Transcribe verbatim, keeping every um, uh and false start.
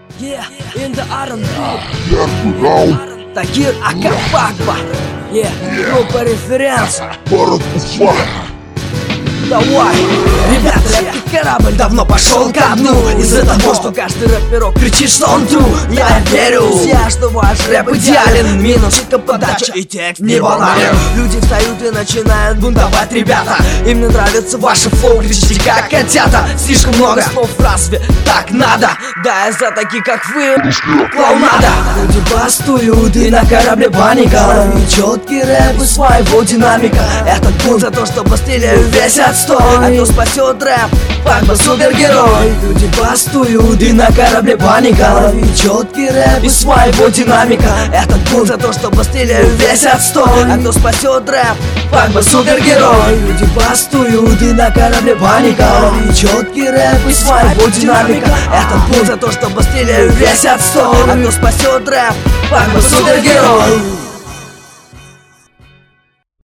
Yeah, in the R and B. Первый раунд. Такир Акапакба. Yeah, группа референс. Город Уфа. Давай, ребята, рэп корабль давно пошел ко дну. Из-за того, что каждый рэперок кричит, что он true. Я верю, друзья, что ваш рэп идеален. Минус шутка, подача и текст не банален. Люди встают и начинают бунтовать, ребята. Им не нравится ваше флоу, кричите как котята. Слишком много слов в разве так надо? Да, я за такие как вы, клоунада. Люди бастуют и на корабле паника. И четкий рэп из своего динамика. Этот бунт за то, что быстрее весь отстой. А кто спасет рэп, как бы супергерой. Люди бастуют и на корабле паника. И четкий рэп из своего динамика. Этот бунт за то, что быстрее весь отстой. А кто спасет рэп, как бы супергерой. Люди бастуют и на корабле паника. И четкий рэп из своего динамика. Этот бунт за то, что быстрее весь отстой. А кто спасет рэп, как бы супергерой.